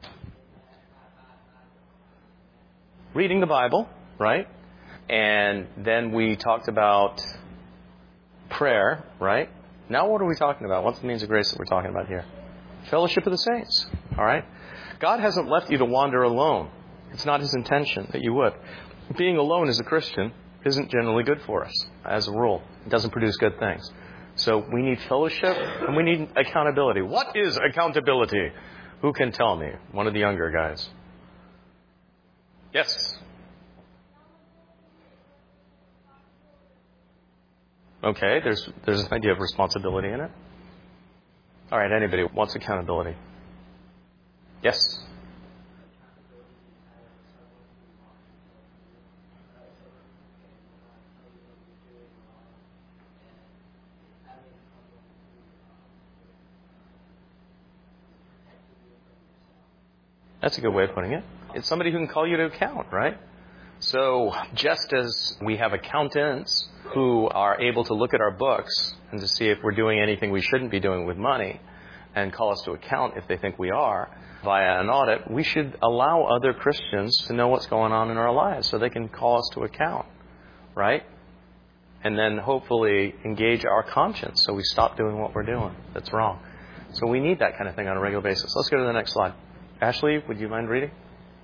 Reading the Bible, right? And then we talked about prayer, right? Now what are we talking about? What's the means of grace that we're talking about here? Fellowship of the saints, all right? God hasn't left you to wander alone. It's not His intention that you would. Being alone as a Christian isn't generally good for us, as a rule. It doesn't produce good things. So we need fellowship and we need accountability. What is accountability? Who can tell me? One of the younger guys. Yes? Okay, there's there's an idea of responsibility in it. All right, anybody wants accountability? Yes? That's a good way of putting it. It's somebody who can call you to account, right? So just as we have accountants who are able to look at our books and to see if we're doing anything we shouldn't be doing with money and call us to account if they think we are via an audit, we should allow other Christians to know what's going on in our lives so they can call us to account, right? And then hopefully engage our conscience so we stop doing what we're doing that's wrong. So we need that kind of thing on a regular basis. Let's go to the next slide. Ashley, would you mind reading?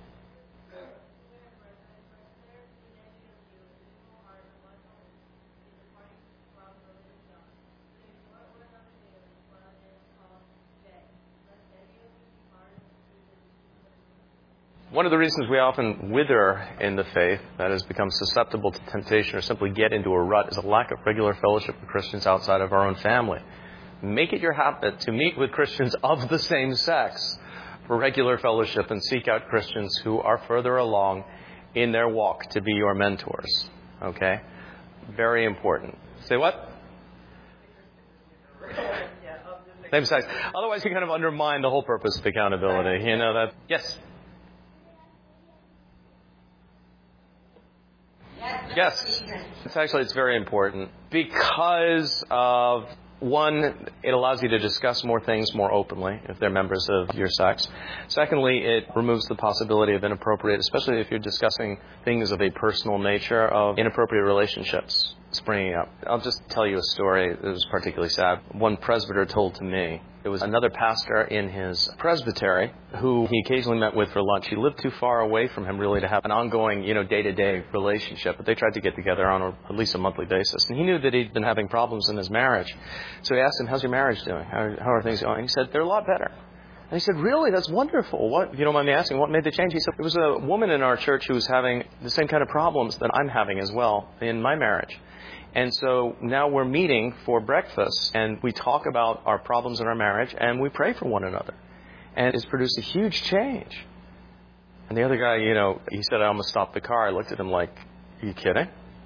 One of the reasons we often wither in the faith, that has become susceptible to temptation or simply get into a rut, is a lack of regular fellowship with Christians outside of our own family. Make it your habit to meet with Christians of the same sex for regular fellowship and seek out Christians who are further along in their walk to be your mentors. Okay? Very important. Say what? Same sex. Otherwise, you kind of undermine the whole purpose of accountability. You know that? Yes? Yes. It's actually, it's very important because of, one, it allows you to discuss more things more openly if they're members of your sex. Secondly, it removes the possibility of inappropriate, especially if you're discussing things of a personal nature, of inappropriate relationships springing up. I'll just tell you a story that was particularly sad. One presbyter told to me, it was another pastor in his presbytery who he occasionally met with for lunch. He lived too far away from him really to have an ongoing, you know, day-to-day relationship, but they tried to get together on a, at least a monthly basis. And he knew that he'd been having problems in his marriage. So he asked him, how's your marriage doing? How, how are things going? And he said, they're a lot better. And he said, really? That's wonderful. What, if you don't mind me asking, what made the change? He said, there was a woman in our church who was having the same kind of problems that I'm having as well in my marriage. And so now we're meeting for breakfast, and we talk about our problems in our marriage, and we pray for one another. And it's produced a huge change. And the other guy, you know, he said, I almost stopped the car. I looked at him like, are you kidding?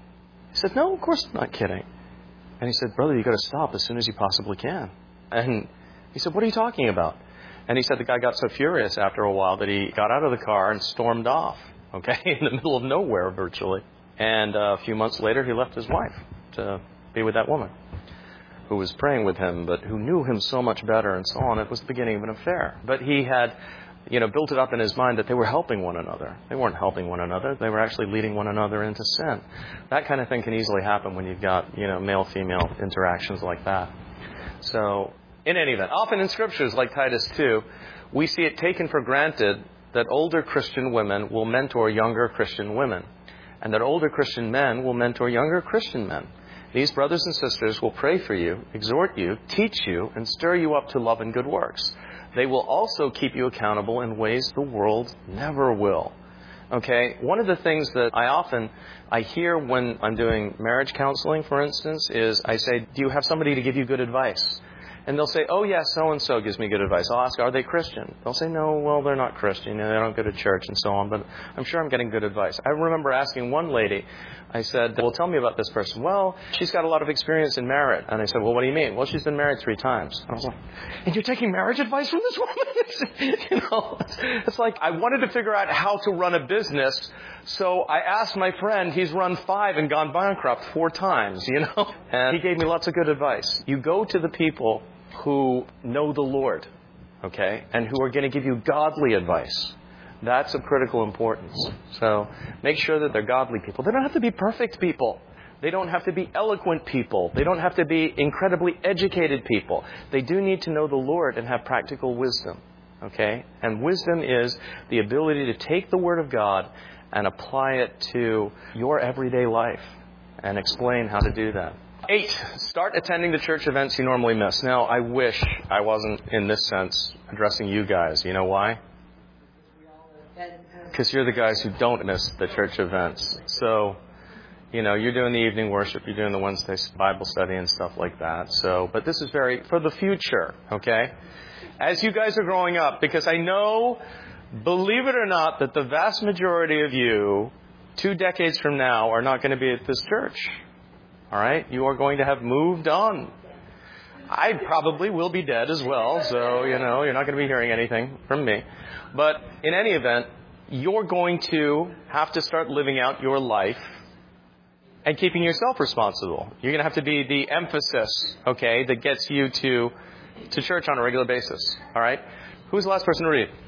He said, no, of course I'm not kidding. And he said, brother, you got to stop as soon as you possibly can. And he said, what are you talking about? And he said the guy got so furious after a while that he got out of the car and stormed off, okay, in the middle of nowhere virtually. And uh, a few months later, he left his wife to be with that woman who was praying with him, but who knew him so much better and so on. It was the beginning of an affair. But he had, you know, built it up in his mind that they were helping one another. They weren't helping one another. They were actually leading one another into sin. That kind of thing can easily happen when you've got, you know, male-female interactions like that. So, in any event, often in scriptures like Titus two, we see it taken for granted that older Christian women will mentor younger Christian women, and that older Christian men will mentor younger Christian men. These brothers and sisters will pray for you, exhort you, teach you, and stir you up to love and good works. They will also keep you accountable in ways the world never will. Okay, one of the things that I often, I hear when I'm doing marriage counseling, for instance, is I say, do you have somebody to give you good advice? And they'll say, oh, yes, so-and-so gives me good advice. I'll ask, are they Christian? They'll say, no, well, they're not Christian. They don't go to church and so on, but I'm sure I'm getting good advice. I remember asking one lady, I said, well, tell me about this person. Well, she's got a lot of experience in marriage. And I said, well, what do you mean? Well, she's been married three times. And I was like, and you're taking marriage advice from this woman? you know, it's like I wanted to figure out how to run a business. So I asked my friend, he's run five and gone bankrupt four times, you know, and he gave me lots of good advice. You go to the people who know the Lord, okay, and who are going to give you godly advice. That's of critical importance. So make sure that they're godly people. They don't have to be perfect people. They don't have to be eloquent people. They don't have to be incredibly educated people. They do need to know the Lord and have practical wisdom, okay? And wisdom is the ability to take the Word of God and apply it to your everyday life and explain how to do that. Eight, start attending the church events you normally miss. Now, I wish I wasn't, in this sense, addressing you guys. You know why? Because you're the guys who don't miss the church events. So, you know, you're doing the evening worship, you're doing the Wednesday Bible study and stuff like that. So, but this is very, for the future, okay? As you guys are growing up, because I know, believe it or not, that the vast majority of you, two decades from now, are not going to be at this church. All right? You are going to have moved on. I probably will be dead as well, so, you know, you're not going to be hearing anything from me. But in any event, you're going to have to start living out your life and keeping yourself responsible. You're going to have to be the emphasis, okay, that gets you to to church on a regular basis. All right? Who's the last person to read?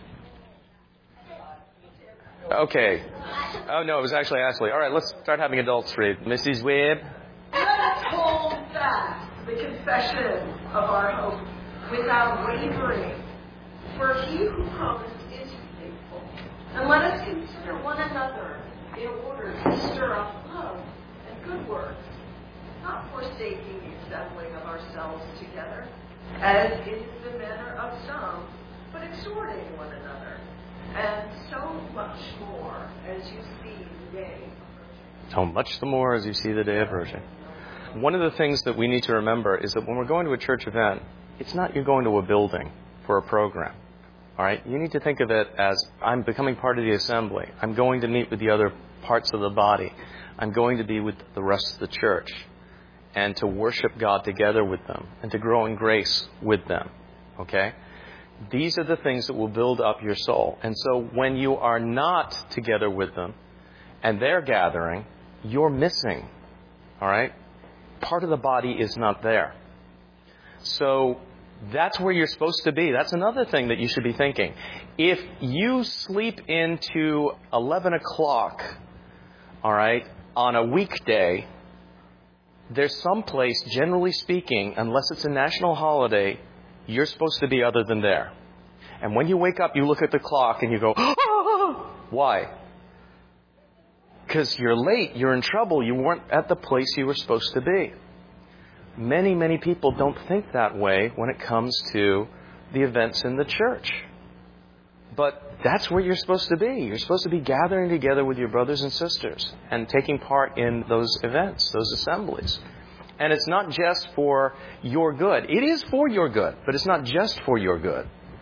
Okay. Oh, no, it was actually Ashley. All right, let's start having adults read. Missus Webb. Let us hold fast the confession of our hope without wavering, for he who promised is faithful. And let us consider one another in order to stir up love and good works, not forsaking the assembling of ourselves together, as is the manner of some, but exhorting one another, and so much more as you see the day approaching. So much the more as you see the day approaching. One of the things that we need to remember is that when we're going to a church event, it's not you're going to a building for a program. All right? You need to think of it as I'm becoming part of the assembly. I'm going to meet with the other parts of the body. I'm going to be with the rest of the church and to worship God together with them and to grow in grace with them. Okay? These are the things that will build up your soul. And so when you are not together with them and they're gathering, you're missing. All right? Part of the body is not there. So that's where you're supposed to be. That's another thing that you should be thinking. If you sleep into eleven o'clock, all right, on a weekday, there's some place, generally speaking, unless it's a national holiday, you're supposed to be other than there. And when you wake up, you look at the clock and you go, ah! Why? Because you're late, you're in trouble, you weren't at the place you were supposed to be. Many, many people don't think that way when it comes to the events in the church. But that's where you're supposed to be. You're supposed to be gathering together with your brothers and sisters and taking part in those events, those assemblies. And it's not just for your good. It is for your good, but it's not just for your good.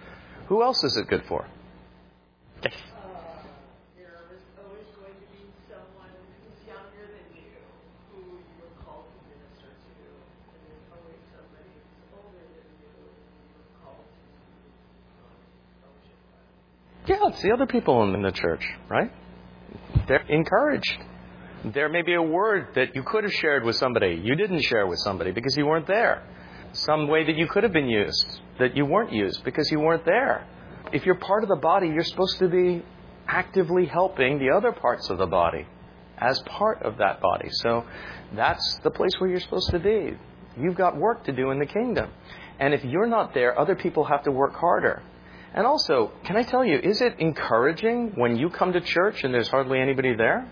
Who else is it good for? Yes. Uh, there is always going to be someone who's younger than you who you are called to minister to. And there's always somebody who's older than you who you're called to um, fellowship with. Yeah, it's the other people in the church, right? They're encouraged. There may be a word that you could have shared with somebody. You didn't share with somebody because you weren't there. Some way that you could have been used that you weren't used because you weren't there. If you're part of the body, you're supposed to be actively helping the other parts of the body as part of that body. So that's the place where you're supposed to be. You've got work to do in the kingdom. And if you're not there, other people have to work harder. And also, can I tell you, is it encouraging when you come to church and there's hardly anybody there?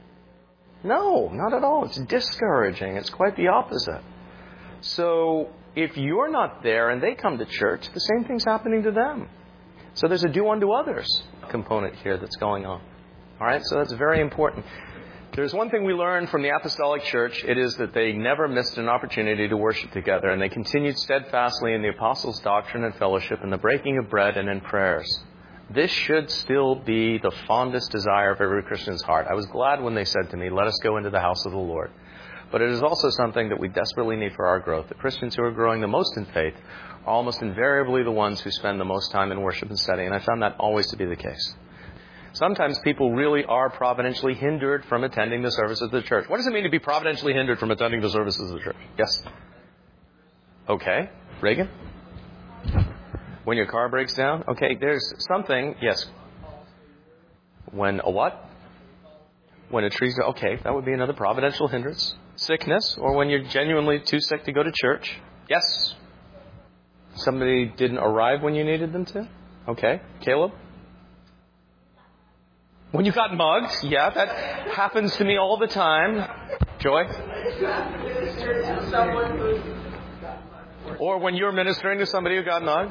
No, not at all. It's discouraging. It's quite the opposite. So if you're not there and they come to church, the same thing's happening to them. So there's a do unto others component here that's going on. All right, so that's very important. There's one thing we learned from the Apostolic Church. It is that they never missed an opportunity to worship together, and they continued steadfastly in the apostles' doctrine and fellowship, in the breaking of bread, and in prayers. This should still be the fondest desire of every Christian's heart. I was glad when they said to me, let us go into the house of the Lord. But it is also something that we desperately need for our growth. The Christians who are growing the most in faith are almost invariably the ones who spend the most time in worship and study, and I found that always to be the case. Sometimes people really are providentially hindered from attending the services of the church. What does it mean to be providentially hindered from attending the services of the church? Yes? Okay. Reagan? When your car breaks down? Okay, there's something. Yes. When a what? When a tree's... Okay, that would be another providential hindrance. Sickness, or when you're genuinely too sick to go to church. Yes. Somebody didn't arrive when you needed them to? Okay. Caleb? When you got mugged? Yeah, that happens to me all the time. Joy? Or when you're ministering to somebody who got mugged?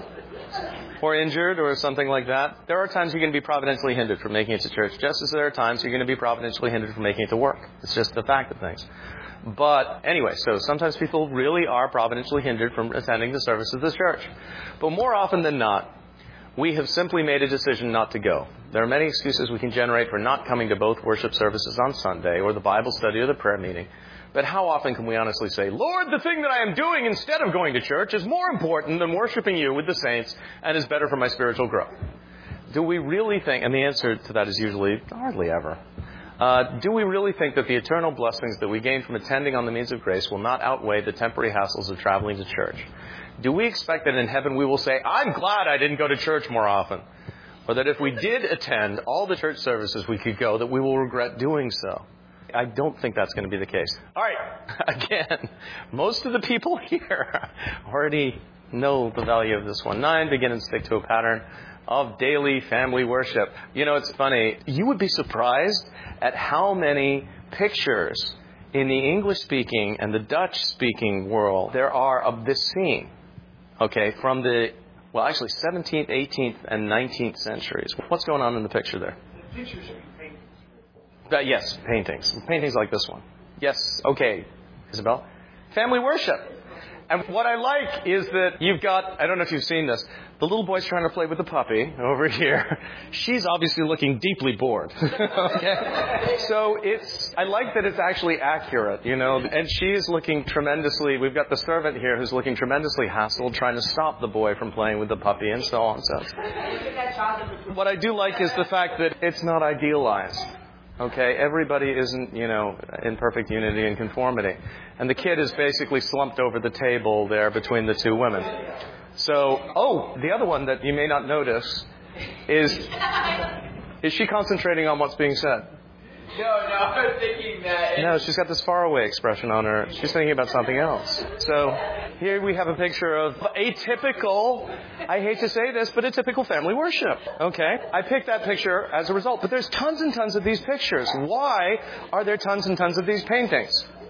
Or injured or something like that. There are times you're going to be providentially hindered from making it to church, just as there are times you're going to be providentially hindered from making it to work. It's just the fact of things. But anyway, so sometimes people really are providentially hindered from attending the service of the church. But more often than not, we have simply made a decision not to go. There are many excuses we can generate for not coming to both worship services on Sunday or the Bible study or the prayer meeting. But how often can we honestly say, Lord, the thing that I am doing instead of going to church is more important than worshiping you with the saints and is better for my spiritual growth? Do we really think, and the answer to that is usually hardly ever, uh, do we really think that the eternal blessings that we gain from attending on the means of grace will not outweigh the temporary hassles of traveling to church? Do we expect that in heaven we will say, I'm glad I didn't go to church more often? Or that if we did attend all the church services we could go, that we will regret doing so? I don't think that's going to be the case. All right, again, most of the people here already know the value of this one. Nine, begin and stick to a pattern of daily family worship. You know, it's funny. You would be surprised at how many pictures in the English-speaking and the Dutch-speaking world there are of this scene. Okay, from the, well, actually seventeenth, eighteenth, and nineteenth centuries. What's going on in the picture there? The pictures should be paintings. Uh, yes, paintings. Paintings like this one. Yes, okay. Isabel? Family worship. And what I like is that you've got, I don't know if you've seen this, the little boy's trying to play with the puppy over here. She's obviously looking deeply bored. Okay? So it's, I like that it's actually accurate, you know, and she's looking tremendously, we've got the servant here who's looking tremendously hassled, trying to stop the boy from playing with the puppy and so on. So what I do like is the fact that it's not idealized. Okay, everybody isn't, you know, in perfect unity and conformity. And the kid is basically slumped over the table there between the two women. So, oh, the other one that you may not notice is, is she concentrating on what's being said? No, no, I was thinking that. No, she's got this faraway expression on her. She's thinking about something else. So here we have a picture of atypical, I hate to say this, but a typical family worship. Okay? I picked that picture as a result. But there's tons and tons of these pictures. Why are there tons and tons of these paintings?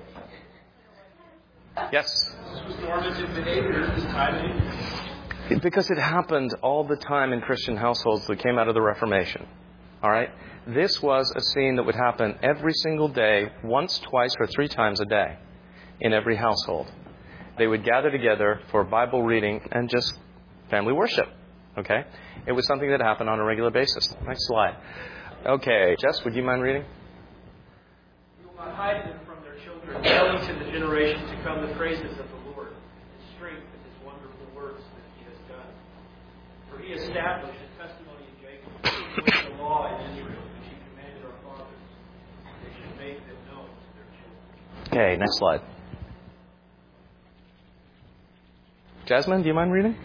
Yes? This was normative behavior at this time. Because it happened all the time in Christian households that came out of the Reformation. All right? This was a scene that would happen every single day, once, twice, or three times a day in every household. They would gather together for Bible reading and just family worship. Okay? It was something that happened on a regular basis. Next slide. Okay, Jess, would you mind reading? You will not hide them from their children, telling to the generations to come the praises of the Lord, His strength and His wonderful works that He has done. For He established a testimony in Jacob, with the law in Israel, which He commanded our fathers. They should make them known to their children. Okay, next slide. Jasmine, do you mind reading?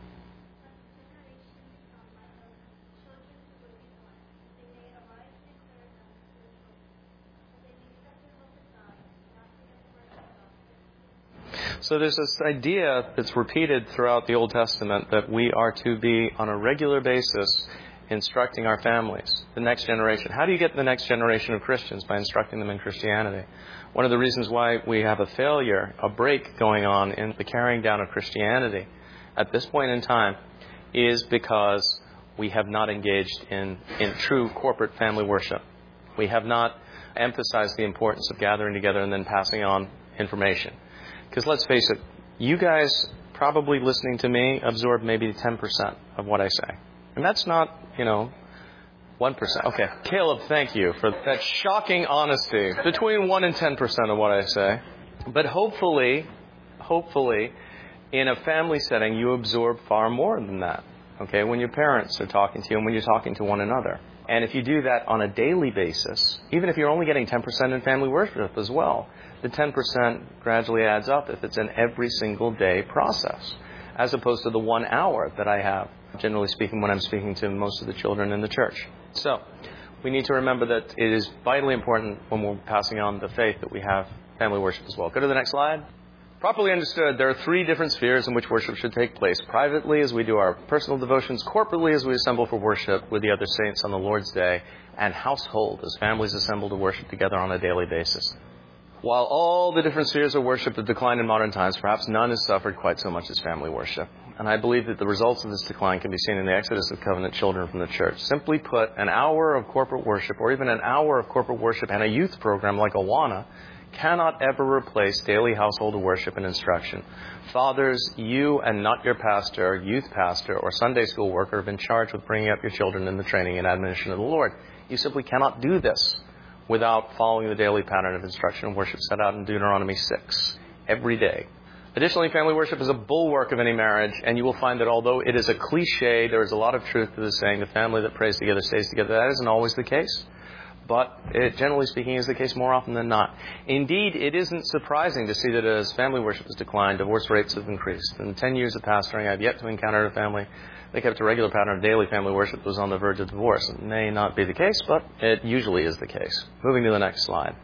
So there's this idea that's repeated throughout the Old Testament that we are to be on a regular basis instructing our families, the next generation. How do you get the next generation of Christians? By instructing them in Christianity. One of the reasons why we have a failure, a break going on in the carrying down of Christianity at this point in time is because we have not engaged in, in true corporate family worship. We have not emphasized the importance of gathering together and then passing on information. Because let's face it, you guys probably listening to me absorb maybe ten percent of what I say. And that's not, you know, one percent. Okay, Caleb, thank you for that shocking honesty. Between one and ten percent of what I say. But hopefully, hopefully, in a family setting, you absorb far more than that. Okay, when your parents are talking to you and when you're talking to one another. And if you do that on a daily basis, even if you're only getting ten percent in family worship as well, the ten percent gradually adds up if it's an every single day process, as opposed to the one hour that I have, generally speaking, when I'm speaking to most of the children in the church. So we need to remember that it is vitally important when we're passing on the faith that we have family worship as well. Go to the next slide. Properly understood, there are three different spheres in which worship should take place. Privately, as we do our personal devotions. Corporately, as we assemble for worship with the other saints on the Lord's Day. And household, as families assemble to worship together on a daily basis. While all the different spheres of worship have declined in modern times, perhaps none has suffered quite so much as family worship. And I believe that the results of this decline can be seen in the exodus of covenant children from the church. Simply put, an hour of corporate worship, or even an hour of corporate worship and a youth program like Awana, cannot ever replace daily household worship and instruction. Fathers, you and not your pastor, youth pastor, or Sunday school worker have been charged with bringing up your children in the training and admonition of the Lord. You simply cannot do this without following the daily pattern of instruction and worship set out in Deuteronomy six every day. Additionally, family worship is a bulwark of any marriage, and you will find that although it is a cliche, there is a lot of truth to the saying, the family that prays together stays together. That isn't always the case. But it, generally speaking, is the case more often than not. Indeed, it isn't surprising to see that as family worship has declined, divorce rates have increased. In the ten years of pastoring, I've yet to encounter a family that kept a regular pattern of daily family worship that was on the verge of divorce. It may not be the case, but it usually is the case. Moving to the next slide.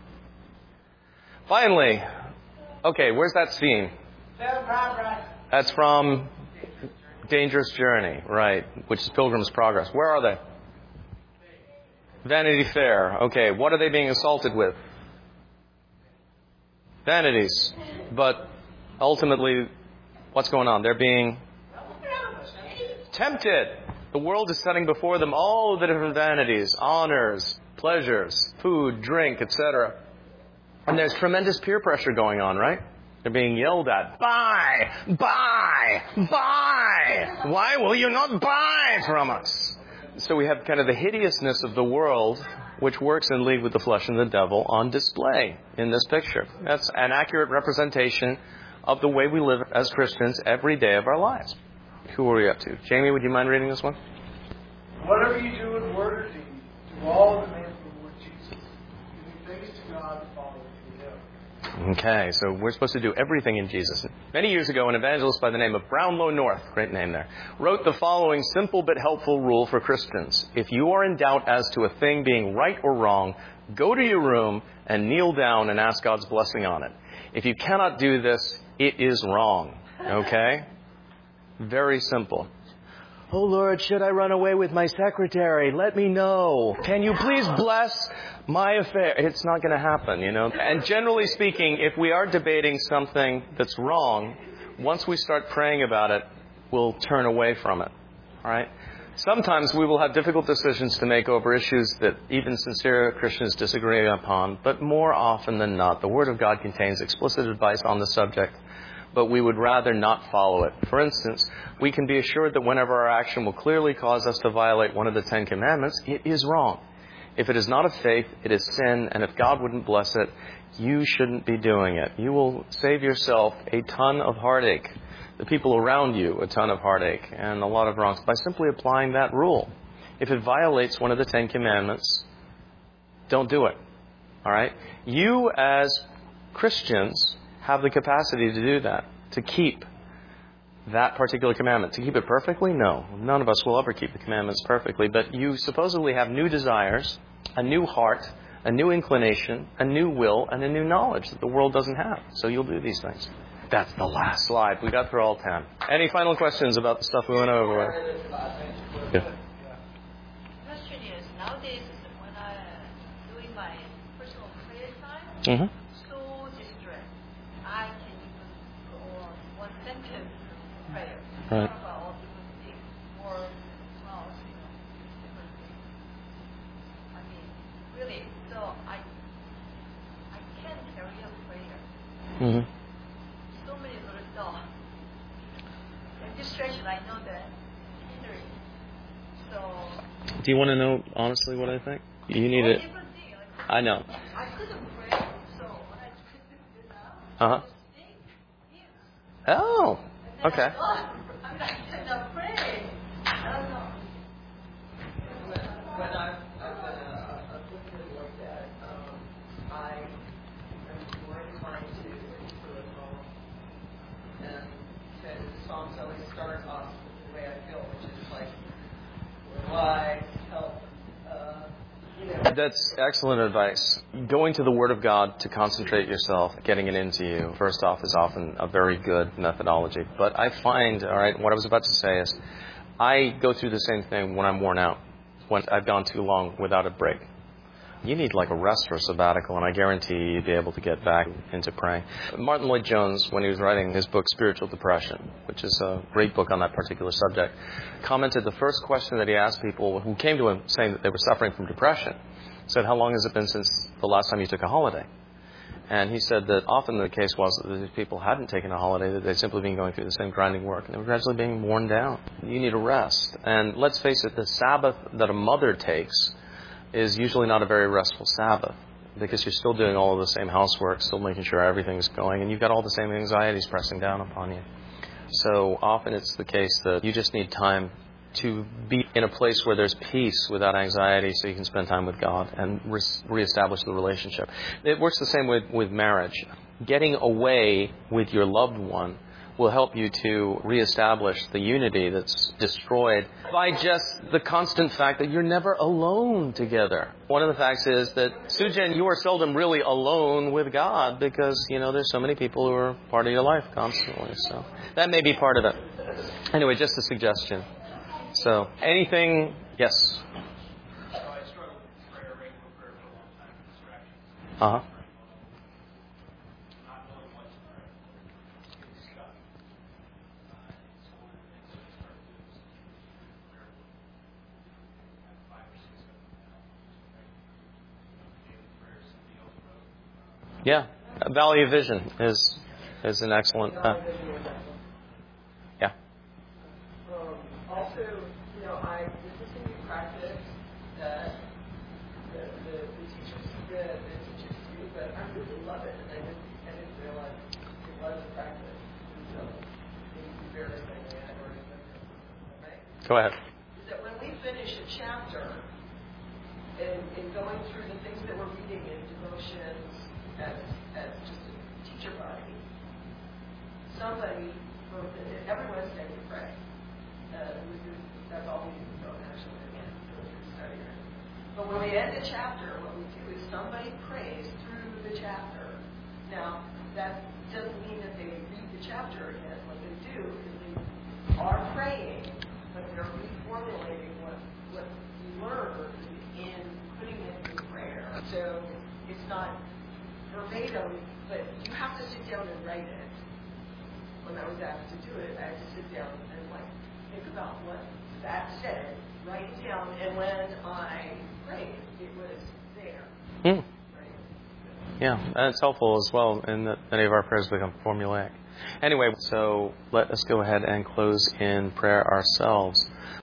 Finally, okay, where's that scene? That's from Dangerous Journey, right, which is Pilgrim's Progress. Where are they? Vanity Fair. Okay, what are they being assaulted with? Vanities. But ultimately, what's going on? They're being tempted. The world is setting before them all the different vanities, honors, pleasures, food, drink, et cetera. And there's tremendous peer pressure going on, right? They're being yelled at. Buy! Buy! Buy! Why will you not buy from us? So we have kind of the hideousness of the world, which works in league with the flesh and the devil, on display in this picture. That's an accurate representation of the way we live as Christians every day of our lives. Who are we up to? Jamie, would you mind reading this one? Whatever you do in word or deed, do all in the name of the Lord Jesus, giving thanks to God the Father through Him. Okay, so we're supposed to do everything in Jesus. Many years ago, an evangelist by the name of Brownlow North, great name there, wrote the following simple but helpful rule for Christians. If you are in doubt as to a thing being right or wrong, go to your room and kneel down and ask God's blessing on it. If you cannot do this, it is wrong. Okay? Very simple. Oh, Lord, should I run away with my secretary? Let me know. Can you please bless my affair? It's not going to happen, you know. And generally speaking, if we are debating something that's wrong, once we start praying about it, we'll turn away from it. All right? Sometimes we will have difficult decisions to make over issues that even sincere Christians disagree upon, but more often than not, the Word of God contains explicit advice on the subject, but we would rather not follow it. For instance, we can be assured that whenever our action will clearly cause us to violate one of the Ten Commandments, it is wrong. If it is not of faith, it is sin, and if God wouldn't bless it, you shouldn't be doing it. You will save yourself a ton of heartache, the people around you a ton of heartache, and a lot of wrongs by simply applying that rule. If it violates one of the Ten Commandments, don't do it. All right? You as Christians have the capacity to do that, to keep that particular commandment. To keep it perfectly? No. None of us will ever keep the commandments perfectly, but you supposedly have new desires, a new heart, a new inclination, a new will, and a new knowledge that the world doesn't have. So you'll do these things. That's the last slide. We got through all ten. Any final questions about the stuff we went over with? The Yeah. question is, nowadays when I'm doing my personal prayer time, Mm-hmm. so distressed, I can even go on one sentence prayer. Right. Talk about all different things, or well, you know, different things. I mean, really, so I I can't carry a prayer. Mm-hmm. So many little thoughts. And distraction, I know that hindering. So Do you want to know honestly what I think? You need all it. different things. Like, I know. I couldn't pray, so when I couldn't do that, Uh-huh. I just think, yes. Oh, And then okay. I thought, I'm not even not praying. I don't know. When, when I've, I've been a, a Christian like that, um, I am more inclined to to a poem. And because the songs always start off the way I feel, which is like, why help, uh, you know. That's excellent advice. Going to the Word of God to concentrate yourself, getting it into you, first off, is often a very good methodology. But I find, all right, what I was about to say is, I go through the same thing when I'm worn out, when I've gone too long without a break. You need like a rest or a sabbatical, and I guarantee you'd be able to get back into praying. Martin Lloyd-Jones, when he was writing his book, Spiritual Depression, which is a great book on that particular subject, commented the first question that he asked people who came to him saying that they were suffering from depression, said, how long has it been since the last time you took a holiday? And he said that often the case was that these people hadn't taken a holiday, that they'd simply been going through the same grinding work, and they were gradually being worn down. You need a rest. And let's face it, the Sabbath that a mother takes is usually not a very restful Sabbath, because you're still doing all of the same housework, still making sure everything's going, and you've got all the same anxieties pressing down upon you. So often it's the case that you just need time to be in a place where there's peace without anxiety, so you can spend time with God and re- reestablish the relationship. It works the same with, with marriage. Getting away with your loved one will help you to reestablish the unity that's destroyed by just the constant fact that you're never alone together. One of the facts is that, Sujan, you are seldom really alone with God because, you know, there's so many people who are part of your life constantly. So that may be part of it. Anyway, just a suggestion. So, anything? Yes? So I struggled with prayer, regular prayer for a long time, distractions. Uh-huh. Not knowing what to pray. Getting stuck. Uh, so one of the things that I started doing was keeping prayer book. I have five or six of them now. Daily prayers that the old wrote. Yeah. Valley of Vision is is an excellent... Uh, yeah. Um, also, you know, I this is a new practice that the, the, the teachers the, the teachers do, but I really love it, and I didn't I didn't realize it was a practice. So maybe very thing I had already done it. Right? Go ahead. Is that when we finish a chapter, and in going through the things that we're reading in devotions as as just a teacher body, somebody from everyone is saying to pray. Uh, this is, that's all we do, don't actually again study it. But when we end a chapter, what we do is somebody prays through the chapter. Now, that doesn't mean that they read the chapter again. What they do is they are praying, but they're reformulating what what you learned in putting it in prayer. So it's not verbatim, but you have to sit down and write it. When I was asked to do it, I had to sit down and like think about what that said, write it down, and when I prayed, it was there. Hmm. Right? Yeah, and it's helpful as well in that many of our prayers become formulaic. Anyway, so let us go ahead and close in prayer ourselves.